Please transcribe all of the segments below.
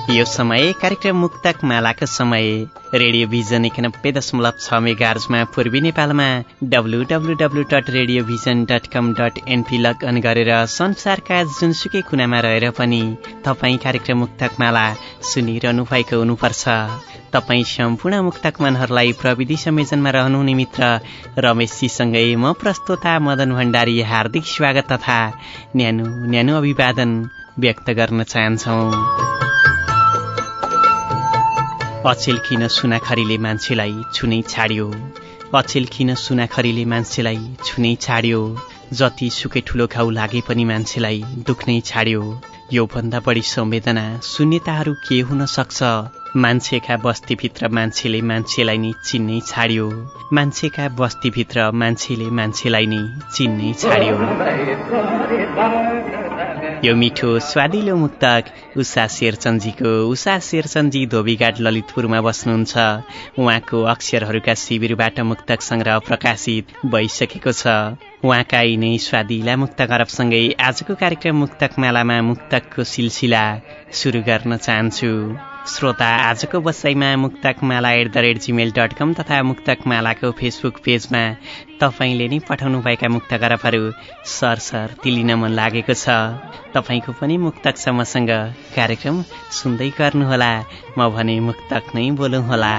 यो समय कार्यक्रम मुक्तक मालाको समय रेडियो भिजन 91.6 मेगाहर्जमा पूर्वी नेपालमा www.radiovision.com.np लगअन गरेर संसारका जुनसुकै कुनामा रहेर पनि तपाईँ कार्यक्रम मुक्तक माला सुनिरहनु भएको हुनुपर्छ। तपाईँ सम्पूर्ण मुक्तक मनहरूलाई प्रविधि संयोजनमा रहनुहुने मित्र रमेशजीसँगै म प्रस्तोता मदन भण्डारी हार्दिक स्वागत तथा न्यानो अभिवादन व्यक्त गर्न चाहन्छौँ। अचेल किन सुनाखरीले मान्छेलाई छुनै छाड्यो, अचेल किन सुनाखरीले मान्छेलाई छुनै छाड्यो, जति सुकै ठुलो घाउ लागे पनि मान्छेलाई दुख्नै छाड्यो। यो भन्दा बढी संवेदना शून्यताहरू के हुन सक्छ। मान्छेका बस्तीभित्र मान्छेले मान्छेलाई नि चिन्नै छाड्यो, मान्छेका बस्तीभित्र मान्छेले मान्छेलाई नि चिन्नै छाड्यो। यो मिठो स्वादिलो मुक्तक उषा शेरचन्दजी धोबीघाट ललितपुरमा बस्नुहुन्छ। उहाँको अक्षरहरूका शिविरबाट मुक्तक संग्रह प्रकाशित भइसकेको छ। उहाँका यिनै स्वादिला मुक्तक अरबसँगै आजको कार्यक्रम मुक्तक मालामा मुक्तकको सिलसिला सुरु गर्न चाहन्छु। श्रोता, आजको बसाइमा मुक्तकमाला @gmail.com तथा मुक्तकमालाको फेसबुक पेजमा तपाईले नै पठाउनुभएका मुक्तक अरबहरू सरसर्ती लिन मन लागेको छ। तपाईको पनि मुक्तक समूहसँग कार्यक्रम सुन्दै गर्नुहोला। म भने मुक्तक नै बोलौँ होला।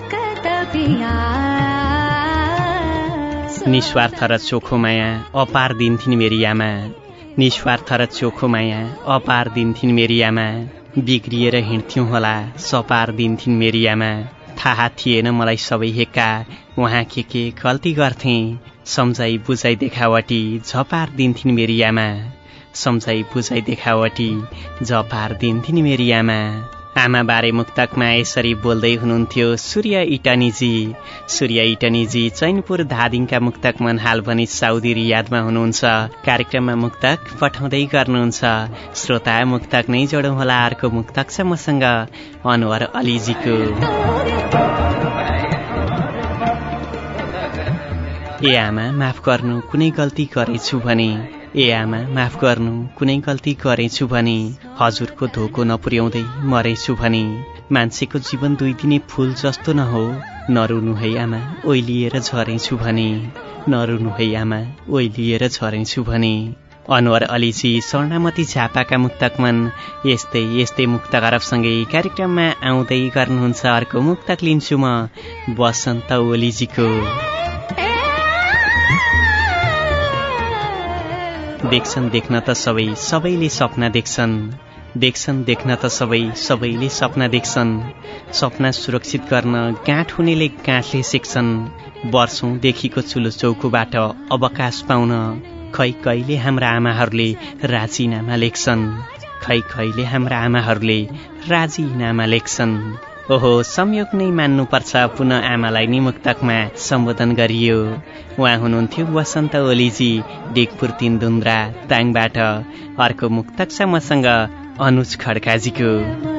निस्वार्थ र चोखो माया अपार दिन्थिन् मेरी आमा, निस्वार्थ र चोखो माया अपार दिन्थिन् मेरी आमा, बिग्रिएर हिँड्थ्यौं होला सपार दिन्थिन् मेरी आमा। थाहा थिएन मलाई सबै हेक्का उहाँ के गल्ती गर्थे, सम्झाइ बुझाइ देखावटी झपार दिन्थिन् मेरी आमा, सम्झाइ बुझाइ देखावटी झपार दिन्थिन् मेरी आमा। आमा बारे मुक्तकमा यसरी बोल्दै हुनुहुन्थ्यो सूर्य इटनीजी चैनपुर धादिङका मुक्तक मन हाल पनि साउदी रियादमा हुनुहुन्छ। कार्यक्रममा मुक्तक पठाउँदै गर्नुहुन्छ। श्रोता, मुक्तक नै जोडौँ होला। अर्को मुक्तक छ मसँग अनवर अलीजीको। ए आमा माफ गर्नु कुनै गल्ती गरेछु भने, ए आमा माफ गर्नु कुनै गल्ती गरेछु भने, हजुरको धोको नपुर्याउँदै मरेछु भने, मान्छेको जीवन 2 दिने फूल जस्तो नहो, नरुनु है आमा ओइलिएर झरेछु भने, नरुनु है आमा ओइलिएर झरेछु भने। अनवर अलीजी स्वर्णमती झापाका मुक्तकमन यस्तै मुक्तक अरबसँगै कार्यक्रममा आउँदै गर्नुहुन्छ। अर्को मुक्तक लिन्छु म बसन्त ओलीजीको। देख्छन् देख्न त सबैले सपना देख्छन्, देख्छन् देख्न त सबैले सपना देख्छन्, सपना सुरक्षित गर्न गाँठ हुनेले गाँठले सेक्छन्, वर्षौंदेखिको चुलो चौकोबाट अवकाश पाउन खै कहिले हाम्रा आमाहरूले राजीनामा लेख्छन्, खै कहिले हाम्रा आमाहरूले राजीनामा लेख्छन्। ओहो, संयोग नै मान्नुपर्छ पुनः आमालाई नै मुक्तकमा सम्बोधन गरियो। उहाँ हुनुहुन्थ्यो वसन्त ओलीजी डिगपुर 3 दुन्द्रा ताङबाट। अर्को मुक्तक छ मसँग अनुज खड्काजीको।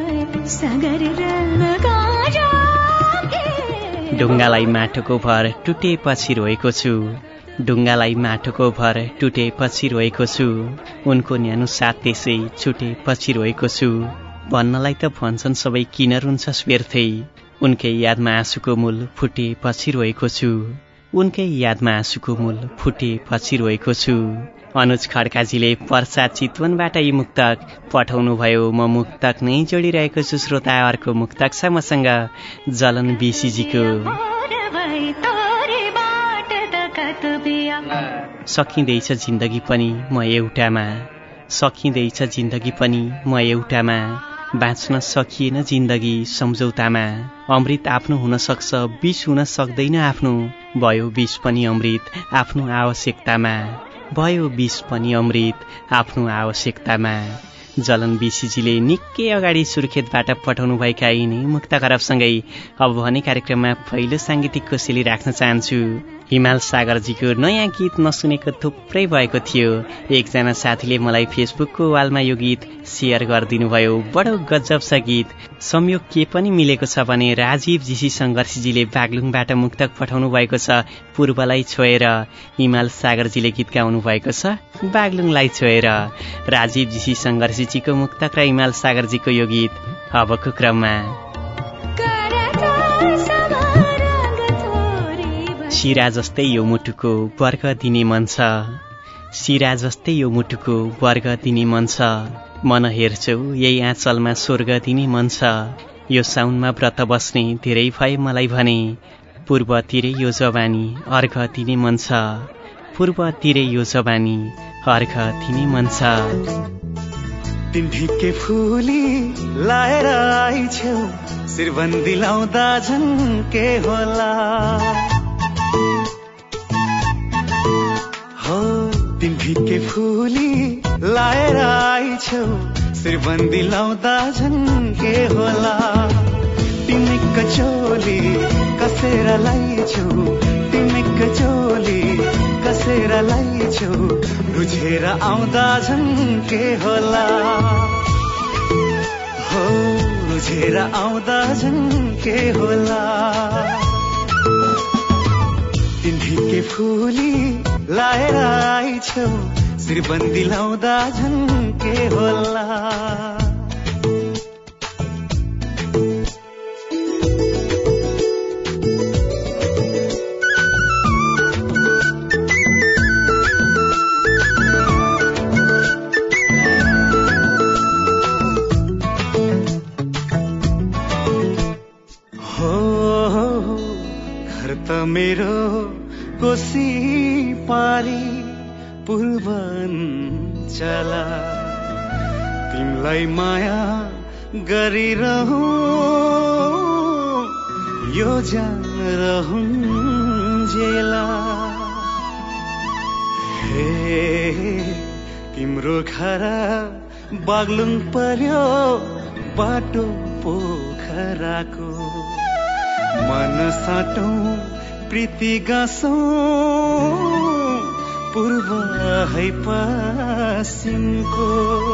ढुङ्गालाई माटोको भर टुटेपछि रोएको छु, ढुङ्गालाई माटोको भर टुटेपछि रोएको छु, उनको न्यानो साथ त्यसै छुटेपछि रोएको छु, भन्नलाई त भन्छन् सबै किन रुन्छस् व्यर्थै, उनकै यादमा आँसुको मूल फुटेपछि रोएको छु, उनकै यादमा आँसुको मूल फुटेपछि रोएको छु। अनुज खड्काजीले पर्सा चितवनबाट यी मुक्तक पठाउनु भयो। म मुक्तक नै जोडिरहेको छु। श्रोता, अर्को मुक्तक छ मसँग जलन बिसीजीको। सकिँदैछ जिन्दगी पनि म एउटामा, सकिँदैछ जिन्दगी पनि म एउटामा, बाँच्न सकिएन जिन्दगी सम्झौतामा, अमृत आफ्नो हुन सक्छ विष हुन सक्दैन आफ्नो, भयो विष पनि अमृत आफ्नो आवश्यकतामा, भयो विष पनि अमृत आफ्नो आवश्यकतामा। जलन बिसीजीले निकै अगाडि सुर्खेतबाट पठाउनु भएका यिनै मुक्तक अरबसँगै अब भने कार्यक्रममा पहिलो साङ्गीतिक कोसेली राख्न चाहन्छु। हिमाल सागरजीको नयाँ गीत नसुनेको थुप्रै भएको थियो। एकजना साथीले मलाई फेसबुकको वालमा यो गीत शेयर गरिदिनु भयो। बडो गजब छ गीत। संयोग के पनि मिलेको छ भने राजीव जीसी संघर्षजीले बागलुङबाट मुक्तक पठाउनु भएको छ पूर्वलाई छोएर, हिमाल सागरजीले गीत गाउनु भएको छ बागलुङलाई छोएर। राजीव जीसी संघर्षजीको मुक्तक र हिमाल सागरजीको यो गीत अबको क्रममा शिरा जस्तै यो मुटुको वर्ग दिने मन छ, शिरा जस्तै यो मुटुको वर्ग दिने मन छ, मन हेर्छौ यही आँचलमा स्वर्ग दिने मन छ। यो साउनमा व्रत बस्ने धेरै भए मलाई भने, पूर्वतिरै यो जवानी अर्घ दिने मन छ, पूर्वतिरै यो जवानी अर्घ दिने मन छ। तिमी के फुली लाएर आइछौ, शिरबन्दी लाउँदा झन् के होला हो। तिमी के फुली लाएर आइछौ, शिरबन्दी लाउँदा झन् के होला। तिमी कचोली कसेर लाइछौ, तिमी कचोली कसेर लाइछौ, रुझेर आउँदा झन् के होला हो, रुझेर आउँदा झन् के होला। तिमी के फुली लाएर आइछौ, शिरबन्दी लाउँदा झन् के होला। मेरो कोसी पारी पूर्वाञ्चला, तिमलाई माया गरिरहूं यो रहूंजेला। हे तिम्रो घर बाग्लुङ पर्यो बाटो पोखराको, मन साटौं प्रीति गाँसौं पूर्व है पश्चिमको।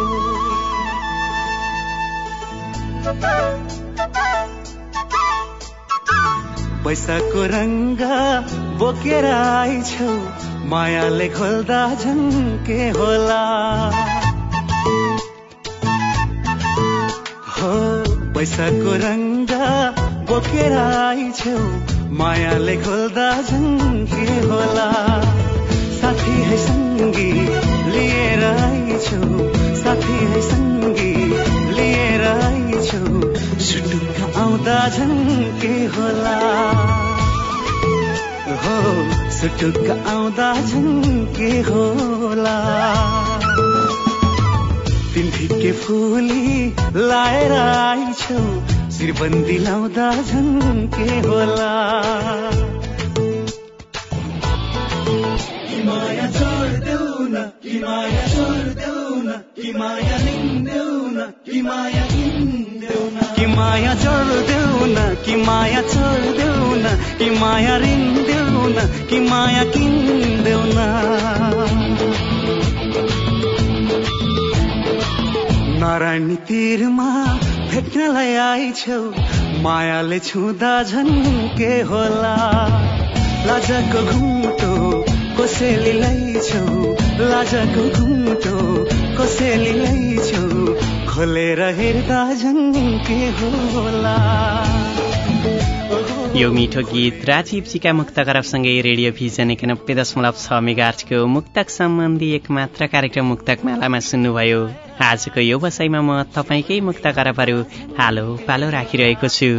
पैसाको रङ्ग बोकेर आइछौ, मायाले खोल्दा झन् के होला हो। पैसाको रङ्ग बोकेर आइछौ, मायाले खोल्दा झन् के होला। साथी है सङ्गी लिएर आइछौ, साथी है सङ्गी लिएर आइछौ, सुटुक्क आउँदा झन् के होला हो, सुटुक्क आउँदा झन् के होला। तिमी के फुली लाएर आइछौ, शिरबन्दी लाउँदा झन् के होला। कि माया छोड्देऊ न, कि माया छोड्देऊ न, कि माया लिन्देऊ न, कि माया किन्देऊ न, कि माया छोड्देऊ न, कि माया छोड्देऊ न, कि माया रिन्देऊ न, कि माया किन्देऊ न। नारायणी तीरमा भेट्नलाई आइछौ, मायाले छुँदा झन् के होला। लाजको घुम्टो कसैले लैछौ, लाजको घुम्टो कसैले लैछौ, खोलेर हेर्दा झन् के होला। यो मिठो गीत राजीवजीका मुक्तक सँगै रेडियो भिजन 91.6 मेगाहर्जको मुक्तक सम्बन्धी एक मात्र कार्यक्रम मुक्तक मालामा सुन्नुभयो। आजको यो बसाइमा म तपाईकै मुक्तक करपहरू हालो पालो राखिरहेको छु।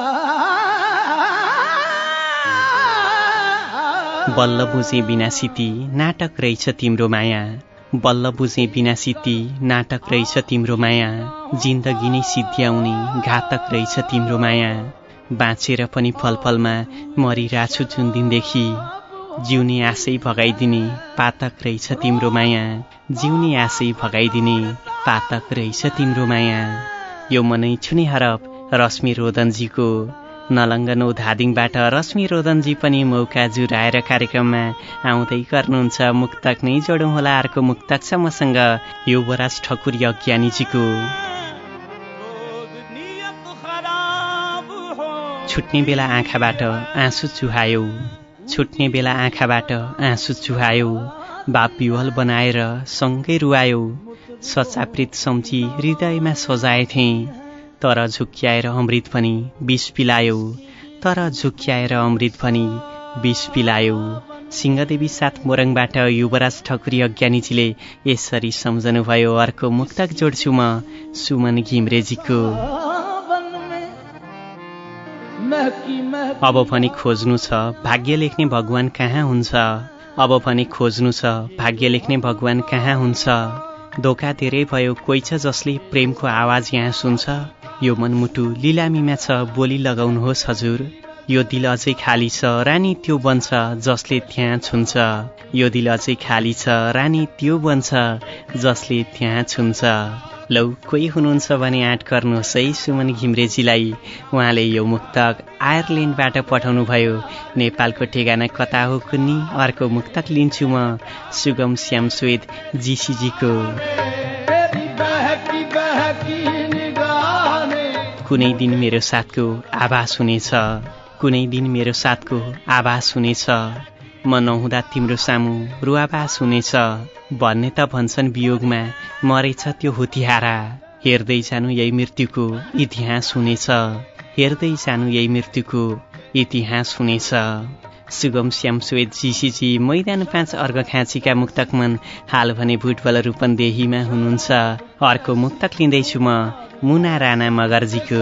बल्ल बुझे बिना सिती नाटक रहेछ तिम्रो माया, बल्ल बुझे बिना सिती नाटक रहेछ तिम्रो माया, जिन्दगी नै सिद्ध्याउने घातक रहेछ तिम्रो माया। बाँचेर पनि फलफलमा मरिरहेछु जुन दिनदेखि, जिउने आशै भगाइदिने पातक रहेछ तिम्रो माया, जिउने आशै भगाइदिने पातक रहेछ तिम्रो माया। यो मनै छुने हरफ रश्मि रोदनजीको, नलङ्गनो धादिङबाट रश्मि रोदनजी पनि मौका जुराएर कार्यक्रममा आउँदै गर्नुहुन्छ। मुक्तक नै जोडौँ होला। अर्को मुक्तक छ मसँग युवराज ठकुरी अज्ञानीजीको। छुट्ने बेला आँखाबाट आँसु चुहायौ, छुट्ने बेला आँखाबाट आँसु चुहायौ, बाप विवल बनाएर सँगै रुवायौ, सच्चा प्रीत सम्झी हृदयमा सजाएथे, तर झुक्क्याएर अमृत पनि विष पिलायो, तर झुक्क्याएर अमृत पनि विष पिलायो। सिंहदेवी साथ मोरङबाट युवराज ठकुरी अज्ञानीजीले यसरी सम्झनुभयो। अर्को मुक्तक जोड्छु म सुमन घिम्रेजीको। अब पनि खोज्नु छ भाग्य लेख्ने भगवान कहाँ हुन्छ, अब पनि खोज्नु छ भाग्य लेख्ने भगवान कहाँ हुन्छ। धोका धेरै भयो कोही छ जसले प्रेमको आवाज यहाँ सुन्छ। यो मनमुटु लिलामीमा छ बोली लगाउनुहोस् हजुर। यो दिल अझै खाली छ रानी त्यो बन्छ जसले त्यहाँ छुन्छ। यो दिल अझै खाली छ रानी त्यो बन्छ जसले त्यहाँ छुन्छ। लौ कोही हुनुहुन्छ भने आँट गर्नुहोस् है सुमन घिम्रेजीलाई। उहाँले यो मुक्तक आयरल्यान्डबाट पठाउनु भयो। नेपालको ठेगाना कता हो कुन्नी। अर्को मुक्तक लिन्छु म सुगम श्याम स्वेद जीसीजीको। कुनै दिन मेरो साथको आभास हुनेछ, कुनै दिन मेरो साथको आभास हुनेछ। म नहुँदा तिम्रो सामु रुवाभास हुनेछ भन्ने त भन्छन् वियोगमा मरेछ त्यो हुतिहारा। हेर्दै जानु यही मृत्युको इतिहास हुनेछ, हेर्दै जानु यही मृत्युको इतिहास हुनेछ। सुगम श्याम स्वेद जीसीजी मैदान 5 अर्घखाँचीका मुक्तक मन हाल भने भुटबल रूपन्देहीमा हुनुहुन्छ। अर्को मुक्तक लिँदैछु म मुना राणा मगर्जीको।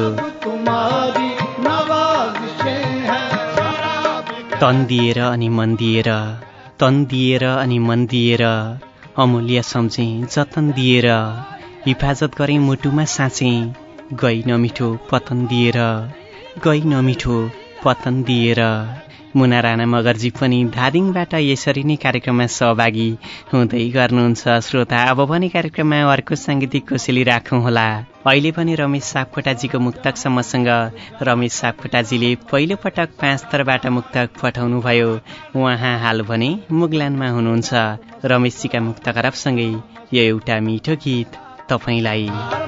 तन दिएर अनि मन दिएर, तन दिएर अनि मन दिएर, अमूल्य सम्झे जतन दिएर, हिफाजत गरे मुटुमा साँचे, गई नमिठो पतन दिएर, गई नमिठो पतन दिएर। मुना राणा मगर्जी पनि धादिङबाट यसरी नै कार्यक्रममा सहभागी हुँदै गर्नुहुन्छ। श्रोता अब पनि कार्यक्रममा अर्को साङ्गीतिक कोसेली राखौँ होला। अहिले पनि रमेश सापकोटाजीको मुक्तक सम्मसँग रमेश सापकोटाजीले पहिलो पटक 5 थरबाट मुक्तक पठाउनु भयो। उहाँ हाल भने मुगलानमा हुनुहुन्छ। रमेशजीका मुक्तक हरफसँगै यो एउटा मिठो गीत तपाईलाई।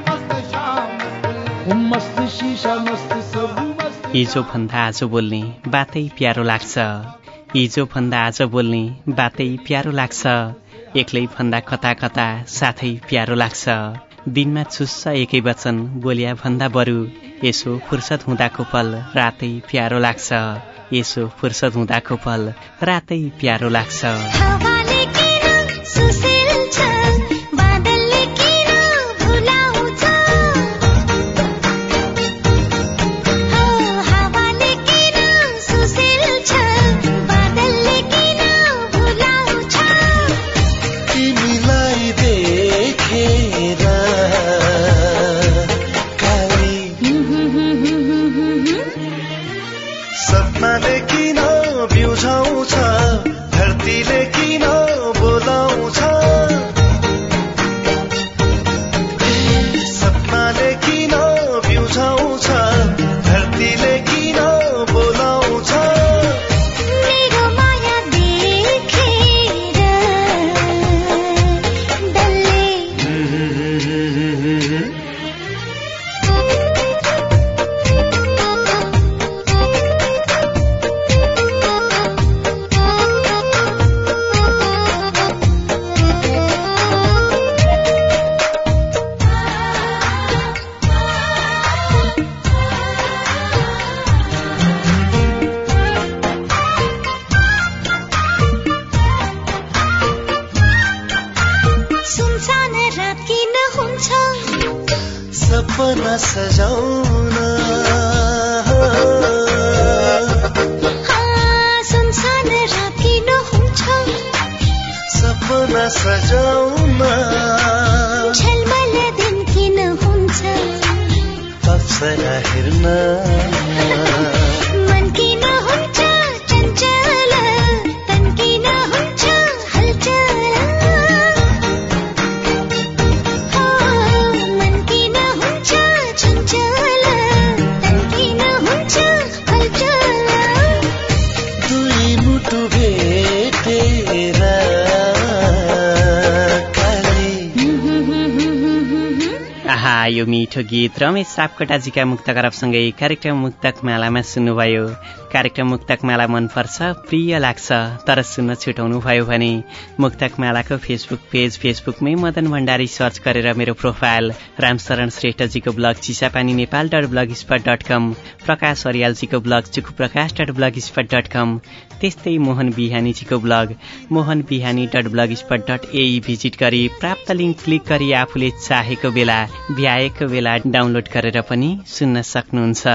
हिजो भन्दा आज बोल्ने बातै प्यारो लाग्छ, हिजो भन्दा आज बोल्ने बातै प्यारो लाग्छ, एक्लै भन्दा कता कता साथै प्यारो लाग्छ। दिनमा चुस्छ एकै वचन बोलिया भन्दा बरु, यसो फुर्सद हुँदाको पल रातै प्यारो लाग्छ, यसो फुर्सद हुँदाको पल रातै प्यारो लाग्छ। यो मिठो गीत रमेश सापकोटाजीका मुक्तकरबसँगै कार्यक्रम मुक्तक मालामा सुन्नुभयो। कार्यक्रम मुक्तक माला मनपर्छ, प्रिय लाग्छ, तर सुन्न छुटाउनु भयो भने मुक्तक मालाको फेसबुक पेज फेसबुकमै मदन भण्डारी सर्च गरेर मेरो प्रोफाइल, रामशरण श्रेष्ठजीको ब्लग चिसापानी नेपाल.blogspot.com, प्रकाश अर्यालजीको ब्लग चुकुप्रकाश.blogspot.com, त्यस्तै मोहन बिहानीजीको ब्लग mohanbihani.blogspot.ae भिजिट गरी प्राप्त लिङ्क क्लिक गरी आफूले चाहेको बेला भ्याएको बेला डाउनलोड गरेर पनि सुन्न सक्नुहुन्छ।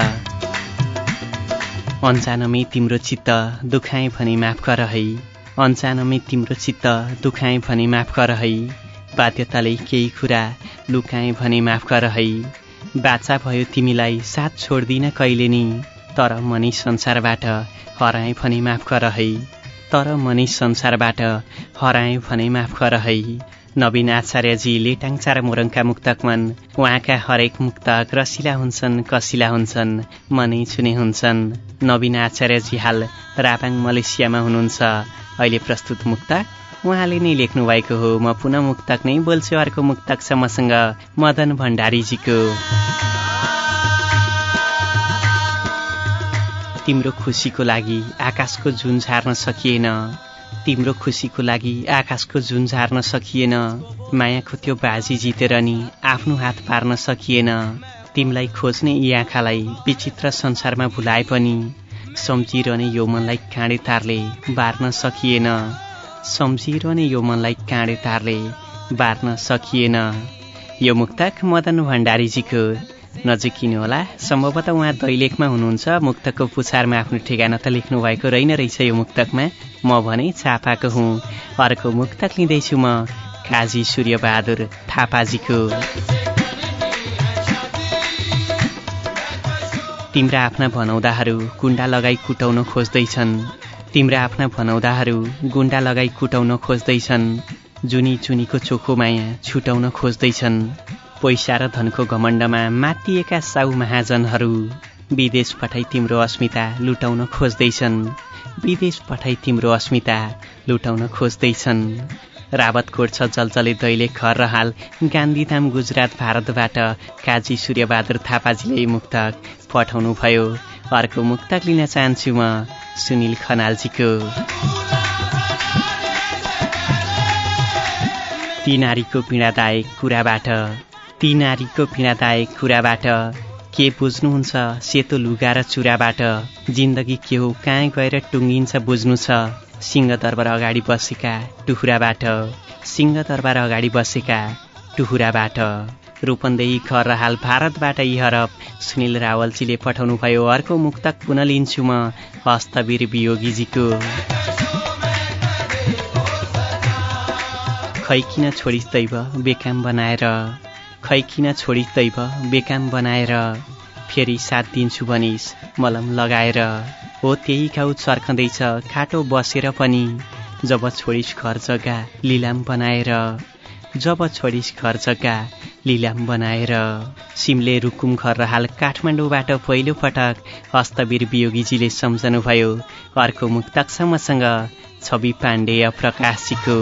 अनजानमै तिम्रो चित्त दुखाए भने माफ गर है, अनजानमै तिम्रो चित्त दुखाए भने माफ गर है, बाध्यताले केही कुरा लुकाए भने माफ गर है, बाचा भयो तिमीलाई साथ छोड्दिन कहिले नि, तर मनी संसारबाट हराए भने माफ गर है, तर मनी संसारबाट हराए भने माफ गर है। नवीन आचार्यजी लेटाङचा र मोरङका मुक्तकमन, उहाँका हरेक मुक्तक रसिला हुन्छन्, कसिला हुन्छन्, मनै छुने हुन्छन्। नवीन आचार्यजी हाल रापाङ मलेसियामा हुनुहुन्छ। अहिले प्रस्तुत मुक्तक उहाँले नै लेख्नु भएको हो। म पुनः मुक्तक नै बोल्छु। अर्को मुक्तक छ मसँग मदन भण्डारीजीको। तिम्रो खुसीको लागि आकाशको जुन झार्न सकिएन, तिम्रो खुसीको लागि आकाशको जुन झार्न सकिएन, मायाको त्यो बाजी जितेर नि आफ्नो हात पार्न सकिएन, तिमीलाई खोज्ने यी आँखालाई विचित्र संसारमा भुलाए पनि सम्झिरहने यो मनलाई काँडे तारले बार्न सकिएन, सम्झिरहने यो मनलाई काँडे तारले बार्न सकिएन। यो मुक्तक मदन भण्डारीजीको। नजिकिनु होला, सम्भवतः उहाँ दैलेखमा हुनुहुन्छ। मुक्तकको पुछारमा आफ्नो ठेगाना त लेख्नु भएको रहेन रहेछ यो मुक्तकमा, म भने छापाको हुँ। अर्को मुक्तक लिँदैछु म काजी सूर्यबहादुर थापाजीको। तिम्रा आफ्ना भनौदाहरू गुण्डा लगाई कुटाउन खोज्दैछन्, तिम्रा आफ्ना भनौदाहरू गुण्डा लगाई कुटाउन खोज्दैछन्, जुनी जुनीको चोखो माया छुटाउन खोज्दैछन्, पैसा र धनको घमण्डमा मातिएका साउ महाजनहरू विदेश पठाई तिम्रो अस्मिता लुटाउन खोज्दैछन्, विदेश पठाई तिम्रो अस्मिता लुटाउन खोज्दैछन्। रावतकोट छ जलजले दैलेख घर र हाल गान्धीधाम गुजरात भारतबाट काजी सूर्यबहादुर थापाजीले मुक्तक पठाउनु भयो। अर्को मुक्तक लिन चाहन्छु म सुनिल खनालजीको। ती नारीको पीडादायक कुराबाट, ती नारीको पीडादायक कुराबाट के बुझ्नुहुन्छ सेतो लुगा र चुराबाट, जिन्दगी के हो कहाँ गएर टुङ्गिन्छ बुझ्नु छ, सिंहदरबार अगाडि बसेका टुहुराबाट, सिंहदरबार अगाडि बसेका टुहुराबाट। रूपन्देही घर र हाल भारतबाट यी हरफ सुनिल रावलजीले पठाउनु भयो। अर्को मुक्तक पुनः लिन्छु म हस्तवीर वियोगीजीको। खै किन छोडिस दैव बेकाम बनाएर, खै किन छोडिस दैव बेकाम बनाएर, फेरि साथ दिन्छु भनिस मलम लगाएर, हो त्यही घाउ चर्खँदैछ खाटो बसेर पनि, जब छोडिस घर जग्गा लिलाम बनाएर, जब छोडिस घर जग्गा लिलाम बनाएर। सिमले रुकुम घर र हाल काठमाडौँबाट पहिलो पटक हस्तवीर वियोगीजीले सम्झनुभयो। अर्को मुक्तक छ मसँग छवि पाण्डेय प्रकाशजीको।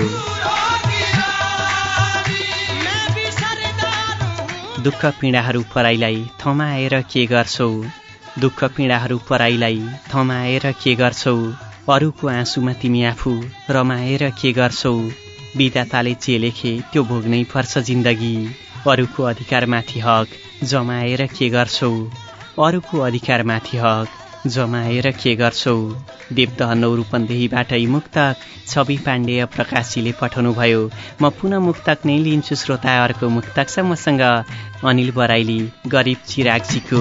दुःख पीडाहरू पराईलाई थमाएर के गर्छौ, दुःख पीडाहरू पराईलाई थमाएर के गर्छौ, अरूको आँसुमा तिमी आफू रमाएर के गर्छौ, विधाताले जे लेखे त्यो भोग्नै पर्छ जिन्दगी, अरूको अधिकारमाथि हक जमाएर के गर्छौ, अरूको अधिकारमाथि हक जमाएर के गर्छौ। देवदह नौ रूपन्देहीबाट यी मुक्तक छवि पाण्डेय प्रकाशजीले पठाउनु भयो। म पुनः मुक्तक नै लिन्छु श्रोता। अर्को मुक्तक छ मसँग अनिल बराइली गरिब चिरागजीको।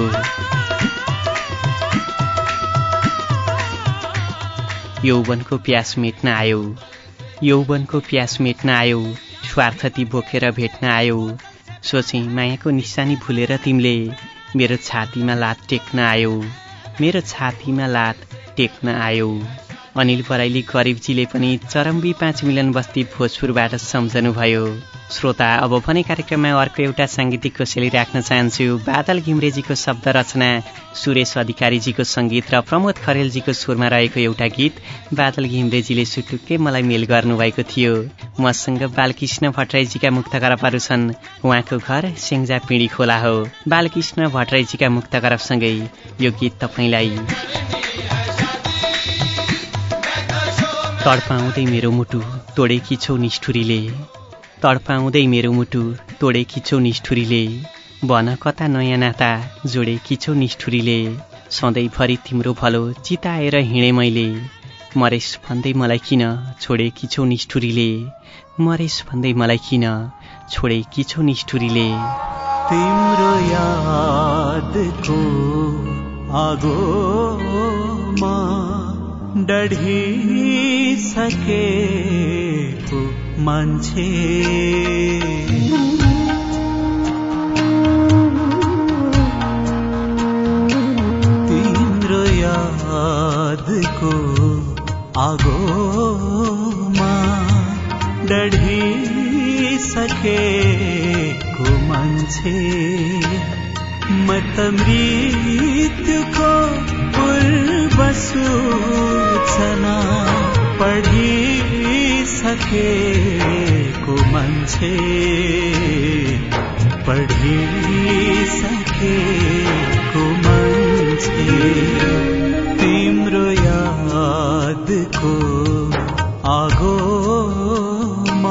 यौवनको प्यास मेट्न आयो, यौवनको प्यास मेट्न आयो, स्वार्थ ती बोकेर भेट्न आयो, सोचे मायाको निशानी भुलेर तिमीले मेरो छातीमा लात टेक्न आयो, मेरो छातीमा लात टेक्न आयो। अनिल बराइली गरिबजीले पनि चरम्बी 5 मिलन बस्ती भोजपुरबाट सम्झनु भयो। श्रोता, अब भने कार्यक्रममा अर्को एउटा साङ्गीतिक कोसेली राख्न चाहन्छु। बादल घिम्रेजीको शब्द रचना, सुरेश अधिकारीजीको सङ्गीत र प्रमोद खरेलजीको स्वरमा रहेको एउटा गीत बादल घिम्रेजीले सुटुक्कै मलाई मेल गर्नुभएको थियो। मसँग बालकृष्ण भट्टराईजीका मुक्तकरबहरू छन्। उहाँको घर सेङ्जा पिँढी खोला हो। बालकृष्ण भट्टराईजीका मुक्तकरबसँगै यो गीत तपाईँलाई। तडपाउँदै मेरो मुटु तोडेकी छौ निष्ठुरीले, तडपाउँदै मेरो मुटु तोडेकी छौ निष्ठुरीले, भन कता नयाँ नाता जोडेकी छौ निष्ठुरीले, सधैँभरि तिम्रो भलो चिताएर हिँडे मैले, मरेस भन्दै मलाई किन छोडेकी छौ निष्ठुरीले, मरेस भन्दै मलाई किन छोडेकी छौ निष्ठुरीले। तिम्रो यादको आगोमा डढिसकेको मान्छे, तिम्रो यादको आगोमा डढिसकेको मान्छे, म त मृत्युको पूर्व सूचना पढिसकेको मान्छे, पढिसकेको मान्छे, तिम्रो यादको आगोमा।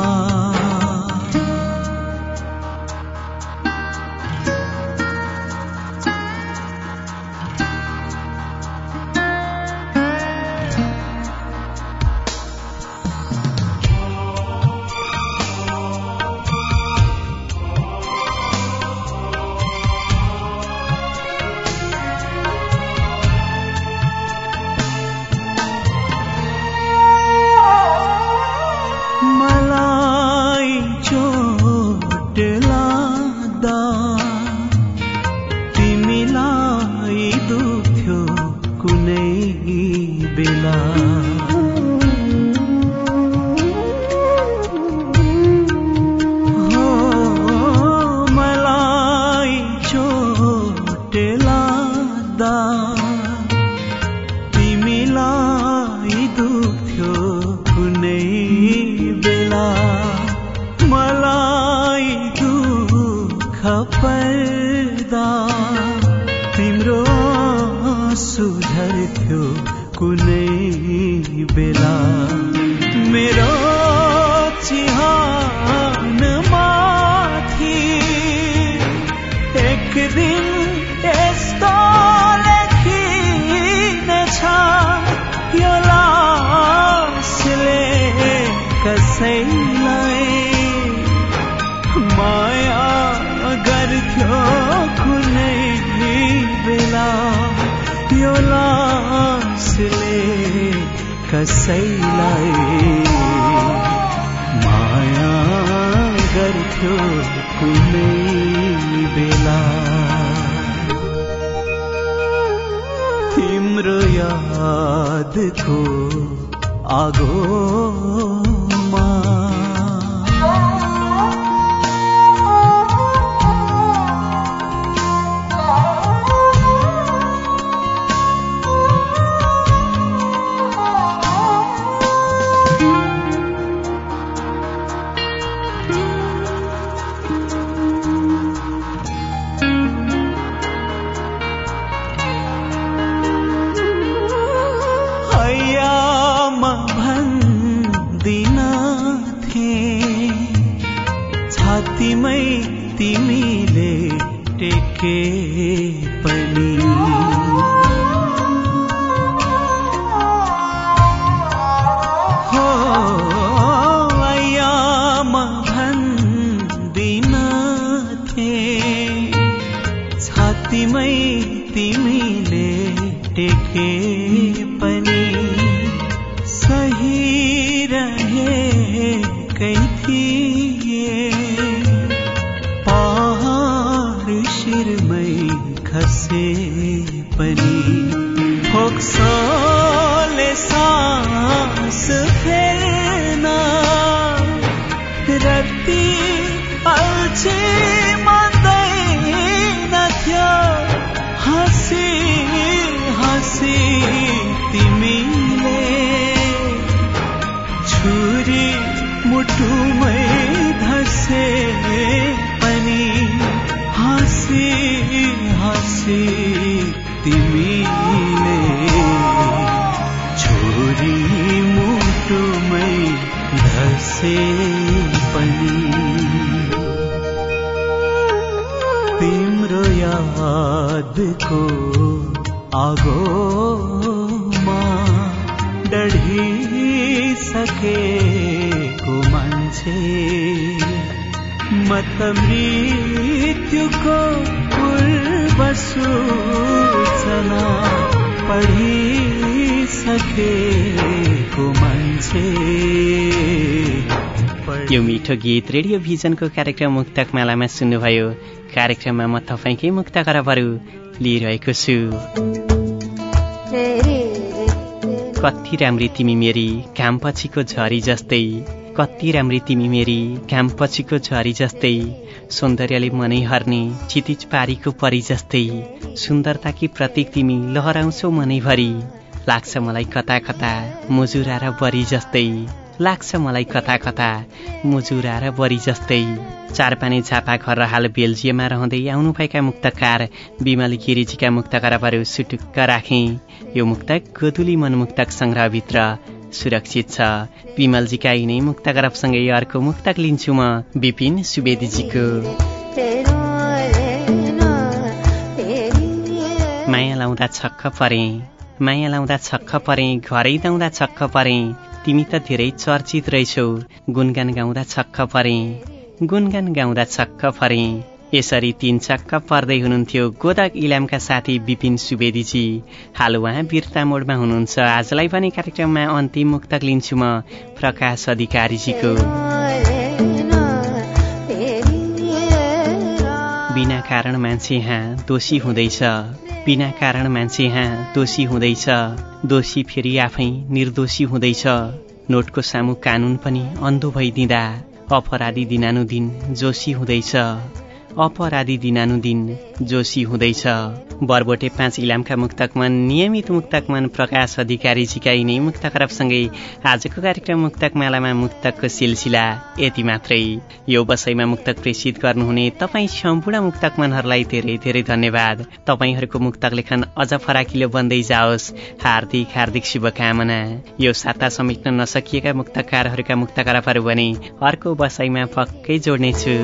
कसैलाई माया गर्थ्यो कुनै बेला, तिम्रो यादको आगोमा। तिमीले टेके पनि हो आयामा भन्दिन थे, छातीमै तिमीले टेके पनि सही रहेकै थिए, शिरमै खसे पनि फोक्सोले सास फेर्न रत्ती अल्छी मान्दैन थियो हाँसी हाँसी तिमीले छुरी मुटुमै धसे पनि हाँसी हाँसी तिमीले छुरी मुटुमै धसे पनि तिम्रो यादको आगोमा डढिसकेको मान्छे म त मृत्युको पूर्व सूचना पढिसकेको मान्छे। यो मिठो गीत रेडियो भिजनको कार्यक्रम मुक्तक मालामा सुन्नुभयो। कार्यक्रममा म तपाईँकै मुक्त खराबहरू लिइरहेको छु। कति राम्री तिमी मेरी घाम पछिको झरी जस्तै, कति राम्री तिमी मेरी घाम पछिको झरी जस्तै, सौन्दर्यले मनै हर्ने क्षितिज पारीको परी जस्तै, सुन्दरताकी प्रतीक तिमी लहराउँछौ मनैभरि, लाग्छ मलाई कता कता मुजुरा र बरी जस्तै, लाग्छ मलाई कता कता मुजुरा र बरी जस्तै। चारपाने झापा घर र हाल बेल्जियममा रहँदै आउनुभएका मुक्तकार बिमल गिरिजीका मुक्त खराबहरू सुटुक्क राखे। यो मुक्तक गोधुली मनमुक्तक संग्रहभित्र सुरक्षित छ। बिमलजीका यिनै मुक्त खराबसँगै अर्को मुक्तक लिन्छु म विपिन सुवेदीजीको। माया लाउँदा छक्क परे, माया लाउँदा छक्क परे, घरै दाउँदा छक्क परे, तिमी त धेरै चर्चित रहेछौ, गुनगान गाउँदा छक्क परे, गुनगान गाउँदा छक्क परे। यसरी तीन छक्क पर्दै हुनुहुन्थ्यो गोदक इलामका साथी विपिन सुवेदीजी। हाल उहाँ वीरता मोडमा हुनुहुन्छ। आजलाई पनि कार्यक्रममा अन्तिम मुक्तक लिन्छु म प्रकाश अधिकारीजीको। बिना कारण मान्छे यहाँ दोषी हुँदैछ, बिना कारण मान्छे यहाँ दोषी हुँदैछ, दोषी फेरि आफै निर्दोषी हुँदैछ। नोटको सामु कानुन पनि अन्धो भइदिँदा अपराधी दिनानुदिन जोशी हुँदैछ, अपराधी दिनानुदिन जोशी हुँदैछ। बरबोटे 5 इलामका मुक्तकमन नियमित मुक्तकमन प्रकाश अधिकारीजीका यिनै मुक्त खराबसँगै आजको कार्यक्रम मुक्तक मालामा मुक्तकको सिलसिला यति मात्रै। यो बसाइमा मुक्तक प्रेषित गर्नुहुने तपाईँ सम्पूर्ण मुक्तकमनहरूलाई धेरै धेरै धन्यवाद। तपाईँहरूको मुक्तक लेखन अझ फराकिलो बन्दै जाओस्, हार्दिक हार्दिक शुभकामना। यो साता समेट्न नसकिएका मुक्तकारहरूका मुक्त खराबहरू भने अर्को बसाइमा पक्कै जोड्नेछु।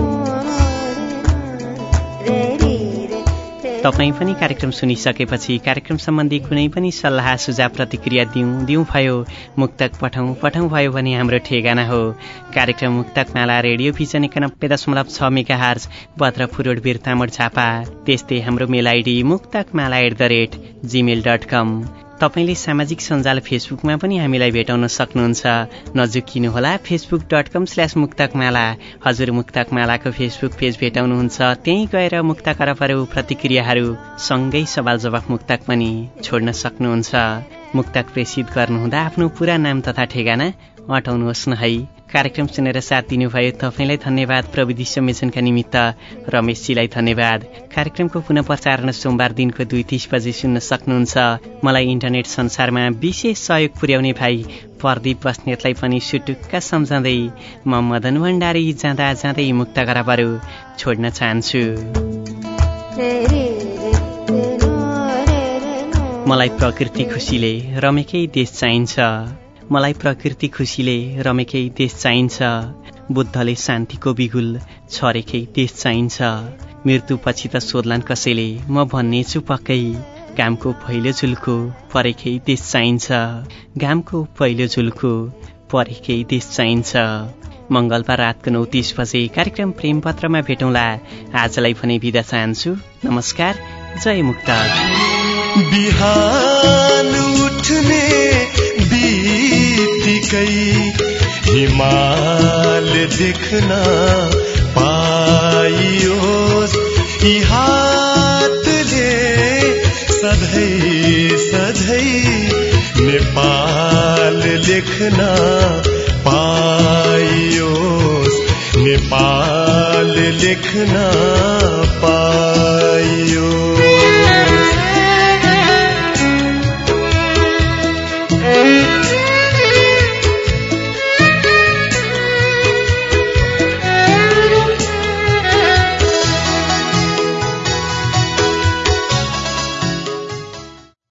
तपाईँ पनि कार्यक्रम सुनिसकेपछि कार्यक्रम सम्बन्धी कुनै पनि सल्लाह सुझाव प्रतिक्रिया दिउँ भयो, मुक्तक पठाउँ भयो भने हाम्रो ठेगाना हो कार्यक्रम Muktak Mala, radio vision 91.6 megahertz, Bhadrapur road Birtamod Jhapa. त्यस्तै हाम्रो मेल आइडी muktакмала@gmail.com। तपाईले सामाजिक सञ्जाल फेसबुकमा पनि हामीलाई भेटाउन सक्नुहुन्छ। नजुकिनुहोला facebook.com/मुक्तकमाला। हजुर मुक्तकमालाको फेसबुक पेज भेटाउनुहुन्छ, त्यही गएर मुक्त खराबहरू प्रतिक्रियाहरू सँगै सवाल जवाफ मुक्तक पनि छोड्न सक्नुहुन्छ। मुक्तक प्रेषित गर्नुहुँदा आफ्नो पूरा नाम तथा ठेगाना अटाउनुहोस् न है। कार्यक्रम सुनेर साथ दिनुभयो तपाईलाई धन्यवाद। प्रविधि संयोजनका निमित्त रमेशजीलाई धन्यवाद। कार्यक्रमको पुनः प्रसारण सोमबार दिनको 2:30 बजे सुन्न सक्नुहुन्छ। मलाई इन्टरनेट संसारमा विशेष सहयोग पुर्याउने भाइ प्रदीप बस्नेतलाई पनि सुटुक्क सम्झँदै म मदन भण्डारी जाँदा जाँदै मुक्त खराबहरू छोड्न चाहन्छु। मलाई प्रकृति खुसीले रमेकै देश चाहिन्छ, मलाई प्रकृति खुसीले रमेकै देश चाहिन्छ, बुद्धले शान्तिको बिगुल छरेकै देश चाहिन्छ। मृत्युपछि त सोध्लान् कसैले, म भन्नेछु पक्कै, घामको पहिलो झुल्को परेकै देश चाहिन्छ, घामको पहिलो झुल्को परेकै देश चाहिन्छ। मंगलबार रातको 9:30 बजे कार्यक्रम प्रेम पत्रमा भेटौँला। आजलाई भने बिदा चाहन्छु। नमस्कार, जय मुक्तक। बिहान उठ्ने बित्तिकै हिमाल देख्न पाइयोस्, यी हातले सधैँ सधैँ नेपाल लेख्न पाइयोस्। नेपाल लेख्न पाइयो।